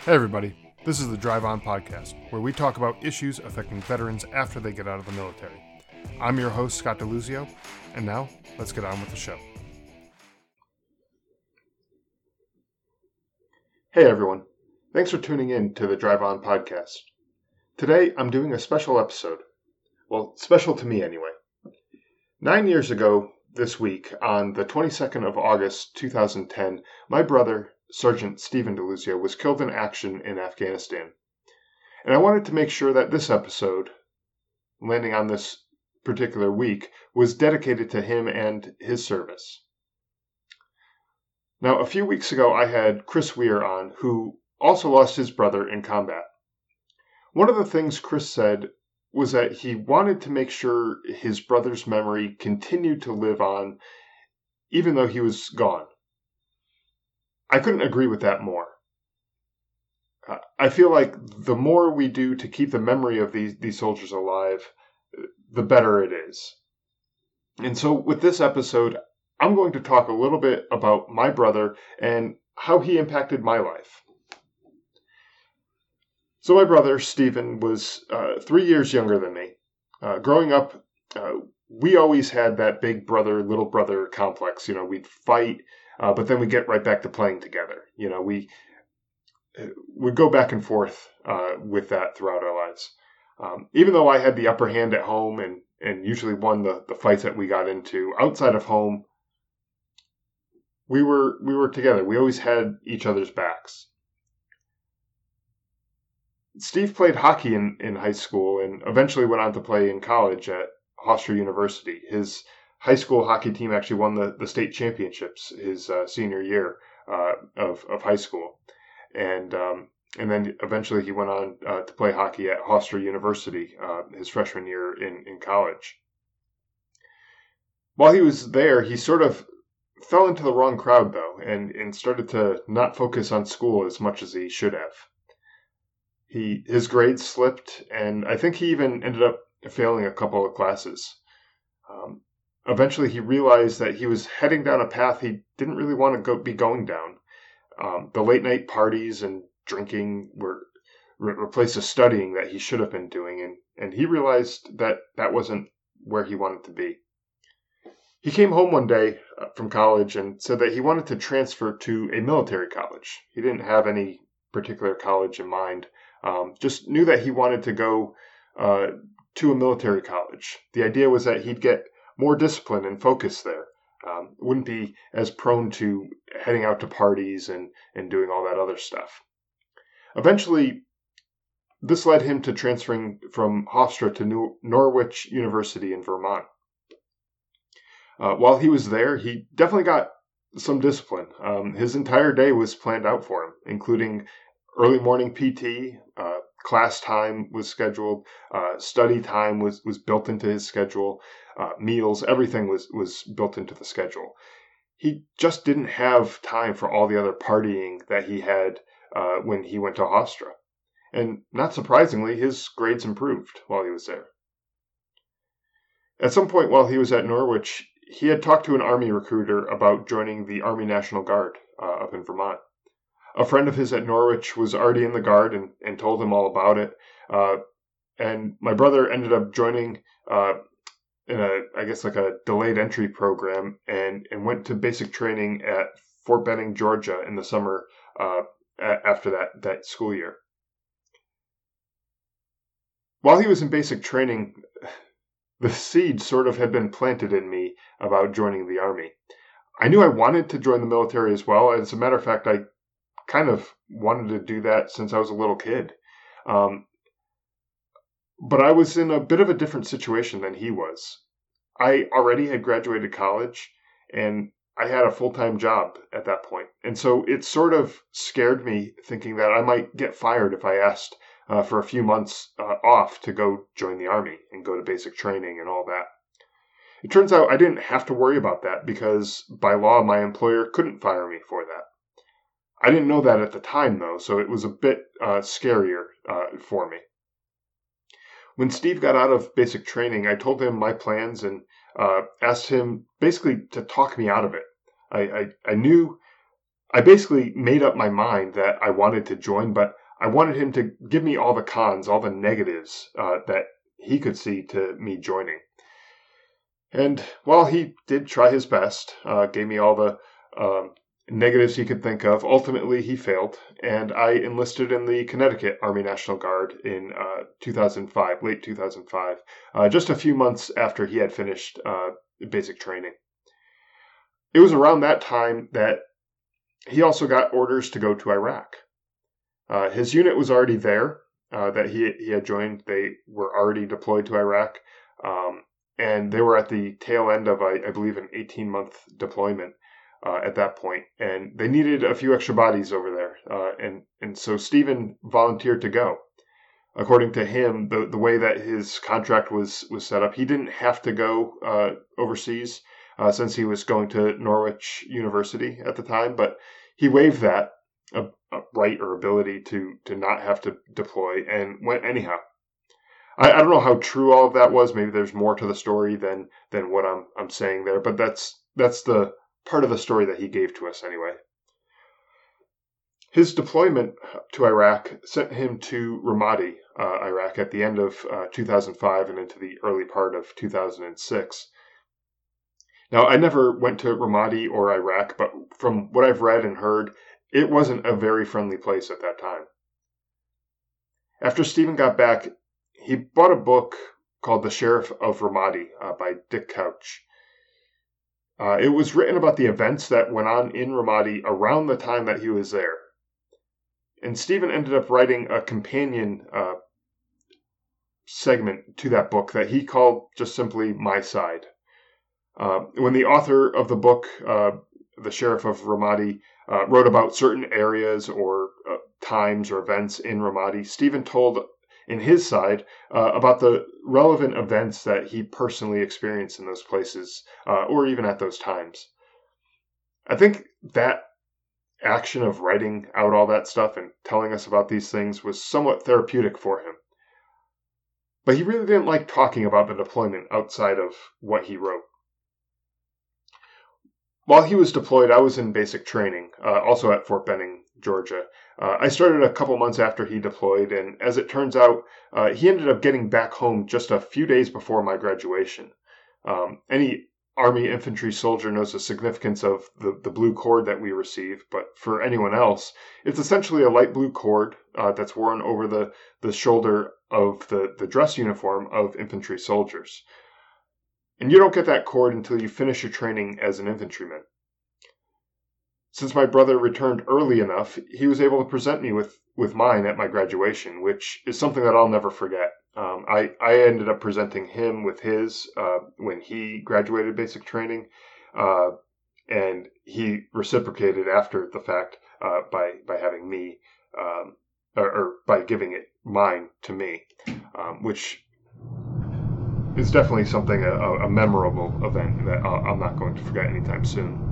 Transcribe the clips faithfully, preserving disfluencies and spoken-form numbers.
Hey everybody, this is the Drive On Podcast, where we talk about issues affecting veterans after they get out of the military. I'm your host, Scott DeLuzio, and now, let's get on with the show. Hey everyone, thanks for tuning in to the Drive On Podcast. Today, I'm doing a special episode. Well, special to me anyway. Nine years ago this week, on the twenty-second of August, two thousand ten, my brother, Sergeant Stephen DeLuzio, was killed in action in Afghanistan. And I wanted to make sure that this episode, landing on this particular week, was dedicated to him and his service. Now, a few weeks ago, I had Chris Weir on, who also lost his brother in combat. One of the things Chris said was that he wanted to make sure his brother's memory continued to live on, even though he was gone. I couldn't agree with that more. Uh, I feel like the more we do to keep the memory of these, these soldiers alive, the better it is. And so with this episode, I'm going to talk a little bit about my brother and how he impacted my life. So my brother, Stephen, was uh, three years younger than me. Uh, growing up, uh, we always had that big brother, little brother complex. You know, we'd fight, uh, but then we'd get right back to playing together. You know, we would go back and forth uh, with that throughout our lives. Um, even though I had the upper hand at home and, and usually won the, the fights that we got into, outside of home, we were we were together. We always had each other's backs. Steve played hockey in, in high school and eventually went on to play in college at Hofstra University. His high school hockey team actually won the, the state championships his uh, senior year uh, of, of high school. And um, and then eventually he went on uh, to play hockey at Hofstra University uh, his freshman year in, in college. While he was there, he sort of fell into the wrong crowd, though, and, and started to not focus on school as much as he should have. He his grades slipped, and I think he even ended up failing a couple of classes. Um, eventually, he realized that he was heading down a path he didn't really want to go, be going down. Um, the late night parties and drinking were re- replaced the studying that he should have been doing, and, and he realized that that wasn't where he wanted to be. He came home one day uh, from college and said that he wanted to transfer to a military college. He didn't have any particular college in mind. Um, just knew that he wanted to go uh, to a military college. The idea was that he'd get more discipline and focus there. Um, wouldn't be as prone to heading out to parties and, and doing all that other stuff. Eventually, this led him to transferring from Hofstra to New- Norwich University in Vermont. Uh, while he was there, he definitely got some discipline. Um, his entire day was planned out for him, including early morning P T, uh, class time was scheduled, uh, study time was, was built into his schedule, uh, meals, everything was, was built into the schedule. He just didn't have time for all the other partying that he had uh, when he went to Hofstra. And not surprisingly, his grades improved while he was there. At some point while he was at Norwich, he had talked to an Army recruiter about joining the Army National Guard uh, up in Vermont. A friend of his at Norwich was already in the Guard and, and told him all about it. Uh, and my brother ended up joining uh, in a, I guess, like a delayed entry program and, and went to basic training at Fort Benning, Georgia in the summer uh, a- after that, that school year. While he was in basic training, the seed sort of had been planted in me about joining the Army. I knew I wanted to join the military as well. As a matter of fact, I kind of wanted to do that since I was a little kid. Um, but I was in a bit of a different situation than he was. I already had graduated college and I had a full-time job at that point. And so it sort of scared me thinking that I might get fired if I asked uh, for a few months uh, off to go join the Army and go to basic training and all that. It turns out I didn't have to worry about that because by law my employer couldn't fire me for that. I didn't know that at the time, though, so it was a bit uh, scarier uh, for me. When Steve got out of basic training, I told him my plans and uh, asked him basically to talk me out of it. I, I, I knew I basically made up my mind that I wanted to join, but I wanted him to give me all the cons, all the negatives uh, that he could see to me joining. And while he did try his best, uh, gave me all the um, negatives he could think of, ultimately he failed, and I enlisted in the Connecticut Army National Guard in uh, two thousand five, late two thousand five, uh, just a few months after he had finished uh, basic training. It was around that time that he also got orders to go to Iraq. Uh, his unit was already there, uh, that he, he had joined. They were already deployed to Iraq. Um, And they were at the tail end of, I, I believe, an eighteen-month deployment uh, at that point. And they needed a few extra bodies over there. Uh, and, and so Stephen volunteered to go. According to him, the, the way that his contract was, was set up, he didn't have to go uh, overseas uh, since he was going to Norwich University at the time. But he waived that uh, right or ability to, to not have to deploy and went anyhow. I, I don't know how true all of that was. Maybe there's more to the story than than what I'm I'm saying there, but that's that's the part of the story that he gave to us anyway. His deployment to Iraq sent him to Ramadi, uh, Iraq, at the end of uh, two thousand five and into the early part of two thousand six. Now, I never went to Ramadi or Iraq, but from what I've read and heard, it wasn't a very friendly place at that time. After Stephen got back, he bought a book called The Sheriff of Ramadi uh, by Dick Couch. Uh, it was written about the events that went on in Ramadi around the time that he was there. And Stephen ended up writing a companion uh, segment to that book that he called just simply My Side. Uh, when the author of the book, uh, The Sheriff of Ramadi, uh, wrote about certain areas or uh, times or events in Ramadi, Stephen told in his side uh, about the relevant events that he personally experienced in those places uh, or even at those times. I think that action of writing out all that stuff and telling us about these things was somewhat therapeutic for him. But he really didn't like talking about the deployment outside of what he wrote. While he was deployed, I was in basic training, uh, also at Fort Benning, Georgia. Uh, I started a couple months after he deployed, and as it turns out, uh, he ended up getting back home just a few days before my graduation. Um, any Army infantry soldier knows the significance of the, the blue cord that we receive, but for anyone else, it's essentially a light blue cord uh, that's worn over the, the shoulder of the, the dress uniform of infantry soldiers. And you don't get that cord until you finish your training as an infantryman. Since my brother returned early enough, he was able to present me with, with mine at my graduation, which is something that I'll never forget. Um, I, I ended up presenting him with his uh, when he graduated basic training, uh, and he reciprocated after the fact uh, by, by having me, um, or, or by giving it mine to me, um, which is definitely something, a, a memorable event that I'm not going to forget anytime soon.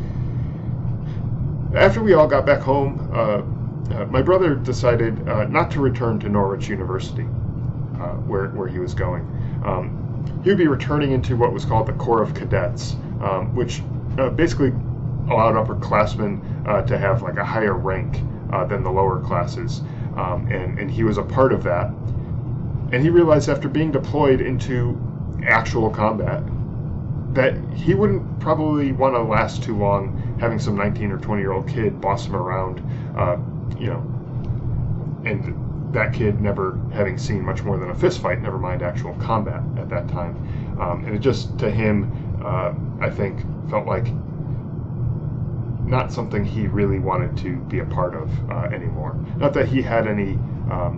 After we all got back home, uh, uh, my brother decided uh, not to return to Norwich University, uh, where, where he was going. Um, he would be returning into what was called the Corps of Cadets, um, which uh, basically allowed upperclassmen uh, to have like a higher rank uh, than the lower classes, um, and, and he was a part of that. And he realized after being deployed into actual combat that he wouldn't probably want to last too long having some nineteen or twenty year old kid boss him around, uh, you know, and that kid never having seen much more than a fist fight, never mind actual combat at that time. Um, and it just, to him, uh, I think, felt like not something he really wanted to be a part of uh, anymore. Not that he had any um,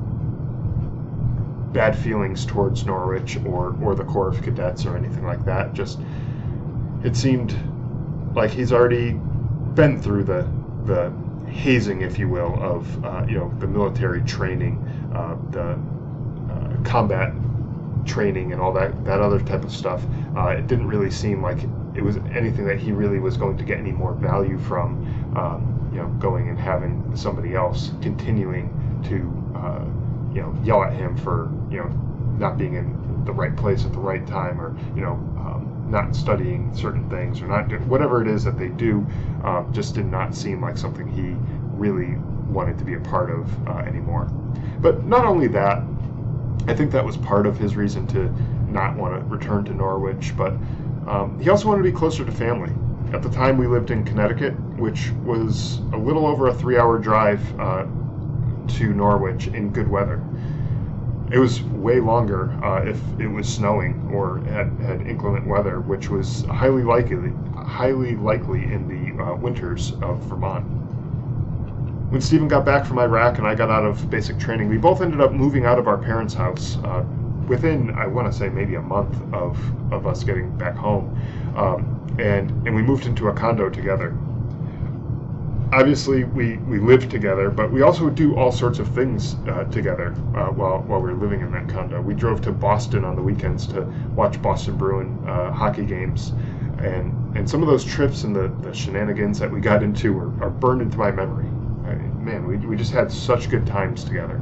bad feelings towards Norwich or, or the Corps of Cadets or anything like that. Just, it seemed like he's already been through the the hazing, if you will, of uh, you know, the military training, uh, the uh, combat training, and all that that other type of stuff. Uh, it didn't really seem like it was anything that he really was going to get any more value from. Um, you know, going and having somebody else continuing to uh, you know, yell at him for, you know, not being in the right place at the right time, or, you know, um, not studying certain things or not do, whatever it is that they do, um, just did not seem like something he really wanted to be a part of uh, anymore. But not only that, I think that was part of his reason to not want to return to Norwich, but um, he also wanted to be closer to family. At the time, we lived in Connecticut, which was a little over a three-hour drive uh, to Norwich in good weather. It was way longer uh, if it was snowing or had, had inclement weather, which was highly likely, highly likely in the uh, winters of Vermont. When Stephen got back from Iraq and I got out of basic training, we both ended up moving out of our parents' house uh, within, I want to say, maybe a month of, of us getting back home. Um, and, and we moved into a condo together. Obviously, we, we lived together, but we also would do all sorts of things uh, together uh, while, while we were living in that condo. We drove to Boston on the weekends to watch Boston Bruin uh, hockey games. And, and some of those trips and the, the shenanigans that we got into are, are burned into my memory. I mean, man, we, we just had such good times together.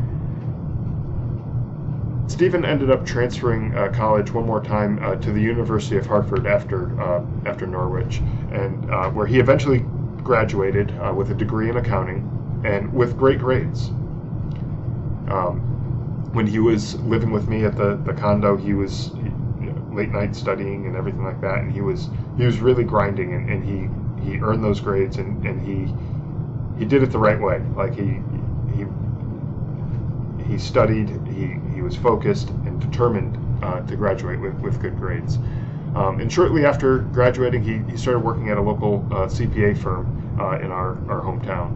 Stephen ended up transferring uh, college one more time uh, to the University of Hartford after uh, after Norwich, and uh, where he eventually graduated uh, with a degree in accounting and with great grades. Um, when he was living with me at the, the condo, he was you know, late night studying and everything like that, and he was he was really grinding, and, and he, he earned those grades, and, and he he did it the right way. Like he he he studied, he, he was focused and determined uh, to graduate with, with good grades. Um, and shortly after graduating, he, he started working at a local uh, C P A firm uh, in our, our hometown.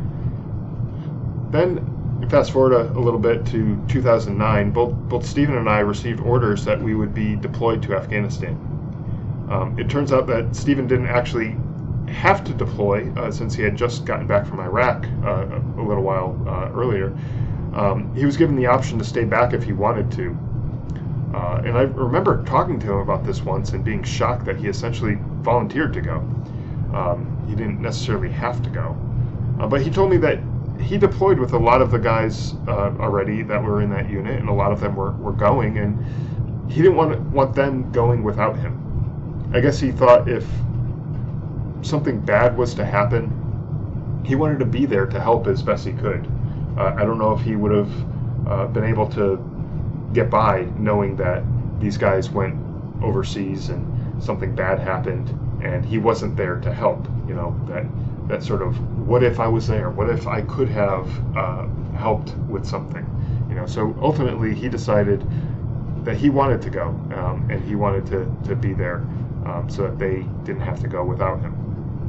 Then, fast forward a, a little bit to two thousand nine, both, both Stephen and I received orders that we would be deployed to Afghanistan. Um, it turns out that Stephen didn't actually have to deploy uh, since he had just gotten back from Iraq uh, a, a little while uh, earlier. Um, he was given the option to stay back if he wanted to. Uh, and I remember talking to him about this once and being shocked that he essentially volunteered to go. Um, he didn't necessarily have to go. Uh, but he told me that he deployed with a lot of the guys uh, already that were in that unit, and a lot of them were, were going, and he didn't want, want them going without him. I guess he thought if something bad was to happen, he wanted to be there to help as best he could. Uh, I don't know if he would have uh, been able to get by knowing that these guys went overseas and something bad happened and he wasn't there to help. You know, that that sort of, what if I was there? What if I could have uh, helped with something? You know, so ultimately he decided that he wanted to go um, and he wanted to, to be there um, so that they didn't have to go without him.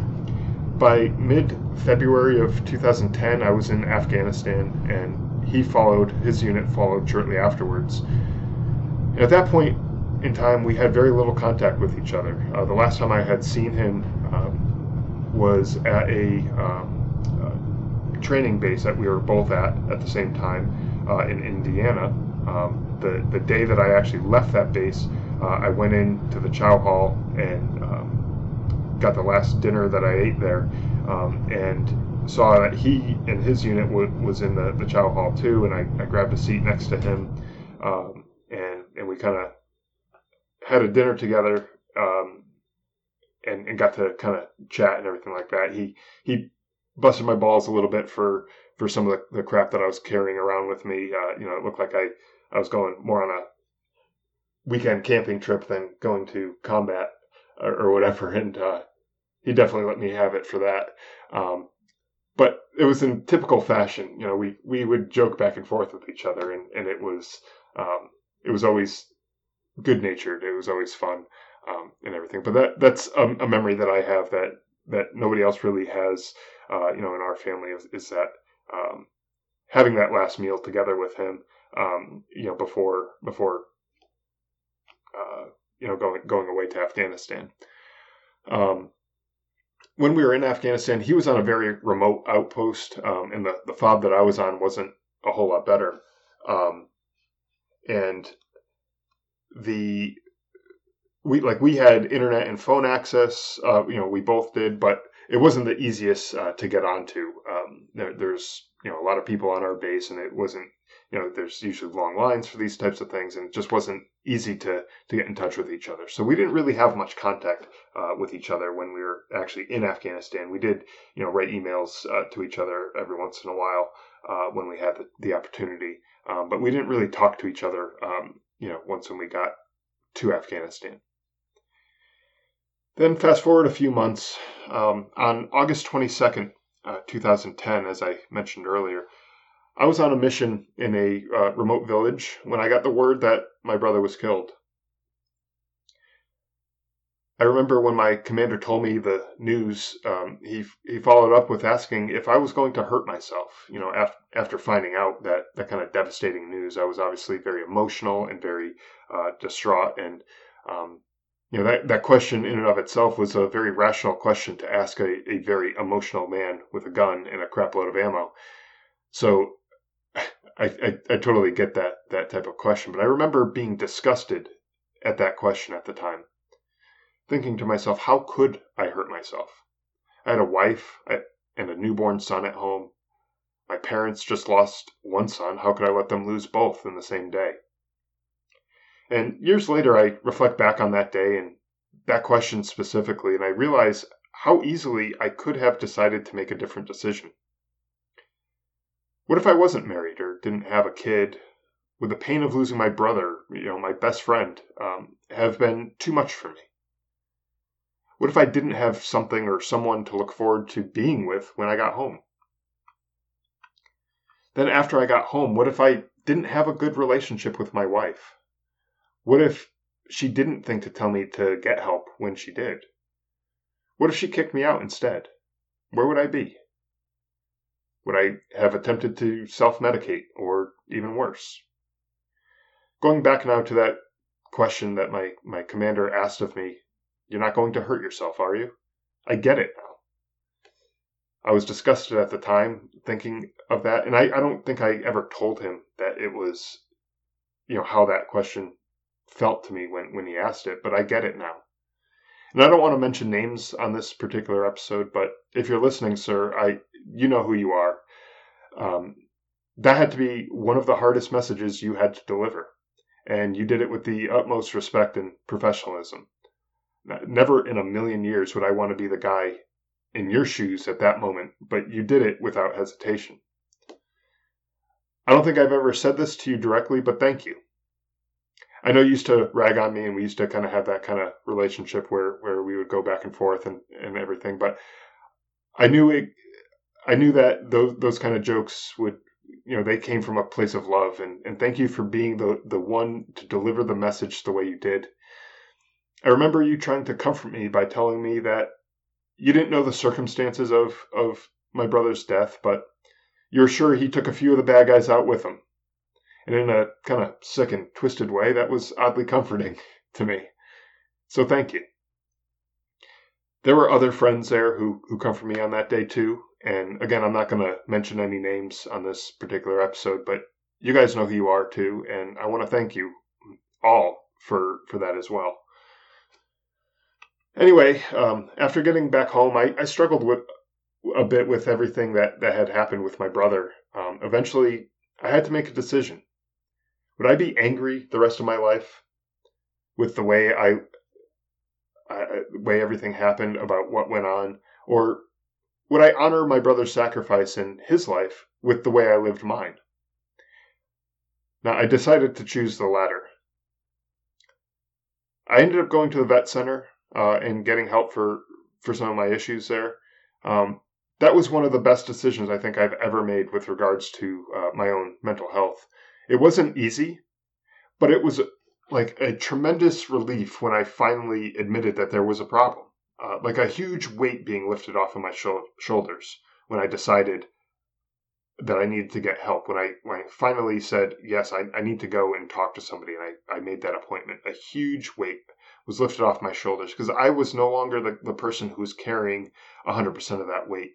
By mid-February of two thousand ten, I was in Afghanistan, and he followed, his unit followed shortly afterwards. And at that point in time, we had very little contact with each other. Uh, the last time I had seen him um, was at a um, uh, training base that we were both at at the same time uh, in Indiana. Um, the, the day that I actually left that base, uh, I went into the chow hall and um, got the last dinner that I ate there, um, and saw that he and his unit w- was in the, the chow hall too, and I, I grabbed a seat next to him, um, and and we kind of had a dinner together, um, and, and got to kind of chat and everything like that. He he busted my balls a little bit for, for some of the, the crap that I was carrying around with me. Uh, you know, it looked like I, I was going more on a weekend camping trip than going to combat or, or whatever, and uh, he definitely let me have it for that. Um, but it was in typical fashion. You know, we, we would joke back and forth with each other, and, and it was um, it was always good natured. It was always fun um, and everything. But that that's a, a memory that I have that that nobody else really has. Uh, you know, in our family is, is that um, having that last meal together with him. Um, you know, before before uh, you know going going away to Afghanistan. Um, When we were in Afghanistan, he was on a very remote outpost, um, and the, the fob that I was on wasn't a whole lot better. Um, and the we like we had internet and phone access. Uh, you know, we both did, but it wasn't the easiest uh, to get onto. Um, there, there's you know a lot of people on our base, and it wasn't you know there's usually long lines for these types of things, and it just wasn't easy to to get in touch with each other. So we didn't really have much contact uh, with each other when we were actually in Afghanistan. We did you know write emails uh, to each other every once in a while uh, when we had the, the opportunity, um, but we didn't really talk to each other. Um, you know, once when we got to Afghanistan. Then fast forward a few months, um, on August twenty-second, uh, two thousand ten, as I mentioned earlier, I was on a mission in a uh, remote village when I got the word that my brother was killed. I remember when my commander told me the news, um, he he followed up with asking if I was going to hurt myself. You know, af- after finding out that, that kind of devastating news, I was obviously very emotional and very uh, distraught. And, um, you know, that, that question in and of itself was a very rational question to ask a, a very emotional man with a gun and a crap load of ammo. So I, I, I totally get that, that type of question. But I remember being disgusted at that question at the time, thinking to myself, how could I hurt myself? I had a wife and a newborn son at home. My parents just lost one son. How could I let them lose both in the same day? And years later, I reflect back on that day and that question specifically, and I realize how easily I could have decided to make a different decision. What if I wasn't married or didn't have a kid? Would the pain of losing my brother, you know, my best friend, um, have been too much for me? What if I didn't have something or someone to look forward to being with when I got home? Then after I got home, what if I didn't have a good relationship with my wife? What if she didn't think to tell me to get help when she did? What if she kicked me out instead? Where would I be? Would I have attempted to self-medicate or even worse? Going back now to that question that my, my commander asked of me, you're not going to hurt yourself, are you? I get it now. I was disgusted at the time thinking of that, and I, I don't think I ever told him that it was, you know, how that question felt to me when, when he asked it, but I get it now. And I don't want to mention names on this particular episode, but if you're listening, sir, I you know who you are. Um, that had to be one of the hardest messages you had to deliver, and you did it with the utmost respect and professionalism. Never in a million years would I want to be the guy in your shoes at that moment, but you did it without hesitation. I don't think I've ever said this to you directly, but thank you. I know you used to rag on me, and we used to kind of have that kind of relationship where, where we would go back and forth and, and everything, but I knew it, I knew that those those kind of jokes would, you know, they came from a place of love, and, and thank you for being the, the one to deliver the message the way you did. I remember you trying to comfort me by telling me that you didn't know the circumstances of, of my brother's death, but you're sure he took a few of the bad guys out with him. And in a kind of sick and twisted way, that was oddly comforting to me. So thank you. There were other friends there who, who comforted me on that day too. And again, I'm not going to mention any names on this particular episode, but you guys know who you are too. And I want to thank you all for, for that as well. Anyway, um, after getting back home, I, I struggled with a bit with everything that, that had happened with my brother. Um, eventually, I had to make a decision. Would I be angry the rest of my life with the way I, I way everything happened about what went on, or would I honor my brother's sacrifice in his life with the way I lived mine? Now, I decided to choose the latter. I ended up going to the vet center uh, and getting help for, for some of my issues there. Um, that was one of the best decisions I think I've ever made with regards to uh, my own mental health. It wasn't easy, but it was like a tremendous relief when I finally admitted that there was a problem. Uh, like a huge weight being lifted off of my sh- shoulders when I decided that I needed to get help. When I when I finally said, yes, I, I need to go and talk to somebody, and I, I made that appointment, a huge weight was lifted off my shoulders because I was no longer the, the person who was carrying one hundred percent of that weight.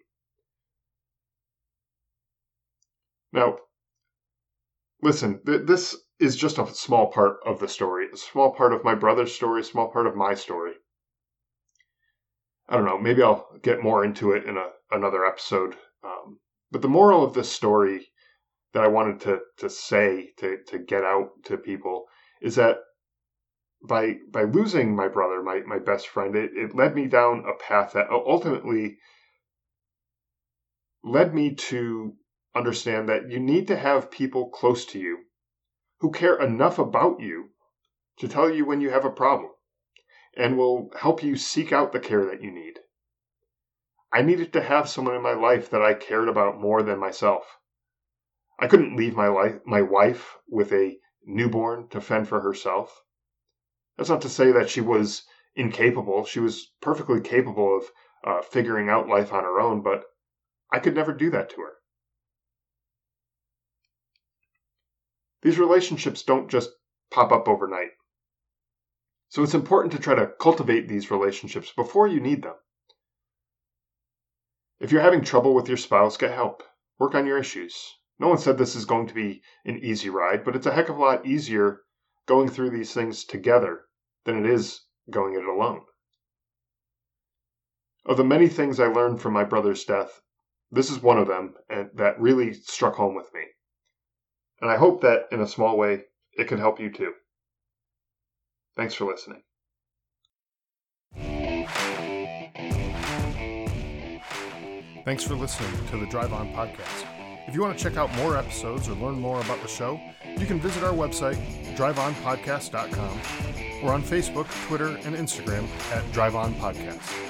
Now, listen, th- this is just a small part of the story, a small part of my brother's story, a small part of my story. I don't know, maybe I'll get more into it in a, another episode. Um, but the moral of this story that I wanted to, to say, to, to get out to people, is that by by losing my brother, my, my best friend, it, it led me down a path that ultimately led me to understand that you need to have people close to you who care enough about you to tell you when you have a problem and will help you seek out the care that you need. I needed to have someone in my life that I cared about more than myself. I couldn't leave my life, my wife with a newborn to fend for herself. That's not to say that she was incapable. She was perfectly capable of uh, figuring out life on her own, but I could never do that to her. These relationships don't just pop up overnight. So it's important to try to cultivate these relationships before you need them. If you're having trouble with your spouse, get help. Work on your issues. No one said this is going to be an easy ride, but it's a heck of a lot easier going through these things together than it is going it alone. Of the many things I learned from my brother's death, this is one of them, and that really struck home with me. And I hope that, in a small way, it can help you too. Thanks for listening. Thanks for listening to the Drive On Podcast. If you want to check out more episodes or learn more about the show, you can visit our website, drive on podcast dot com, or on Facebook, Twitter, and Instagram at Drive On Podcast.